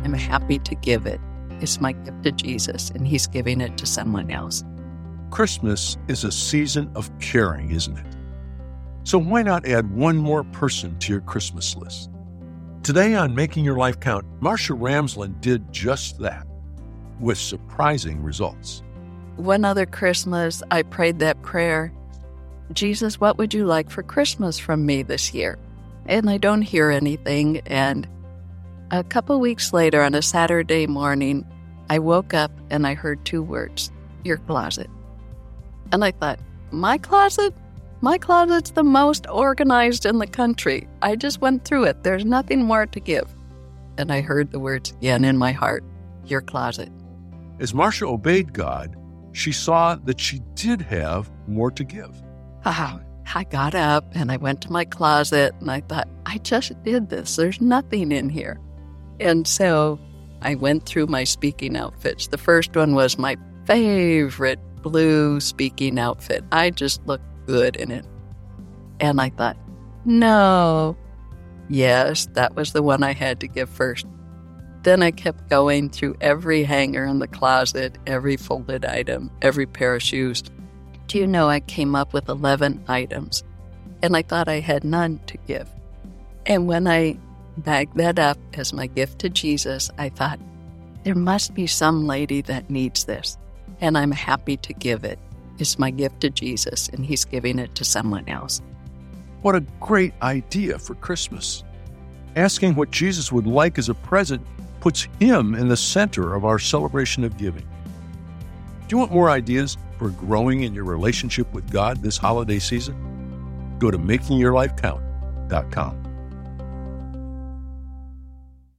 I'm happy to give it. It's my gift to Jesus, and He's giving it to someone else. Christmas is a season of caring, isn't it? So why not add one more person to your Christmas list? Today on Making Your Life Count, Marsha Ramsland did just that, with surprising results. One other Christmas, I prayed that prayer, Jesus, what would you like for Christmas from me this year? And I don't hear anything, and a couple weeks later, on a Saturday morning, I woke up and I heard 2 words, your closet. And I thought, my closet? My closet's the most organized in the country. I just went through it. There's nothing more to give. And I heard the words again in my heart, your closet. As Marsha obeyed God, she saw that she did have more to give. I got up and I went to my closet and I thought, I just did this. There's nothing in here. And so I went through my speaking outfits. The first one was my favorite blue speaking outfit. I just looked good in it. And I thought, no. Yes, that was the one I had to give first. Then I kept going through every hanger in the closet, every folded item, every pair of shoes. Do you know I came up with 11 items, and I thought I had none to give. And when I bagged that up as my gift to Jesus, I thought, there must be some lady that needs this, and I'm happy to give it. It's my gift to Jesus, and He's giving it to someone else. What a great idea for Christmas. Asking what Jesus would like as a present puts Him in the center of our celebration of giving. Do you want more ideas for growing in your relationship with God this holiday season? Go to makingyourlifecount.com.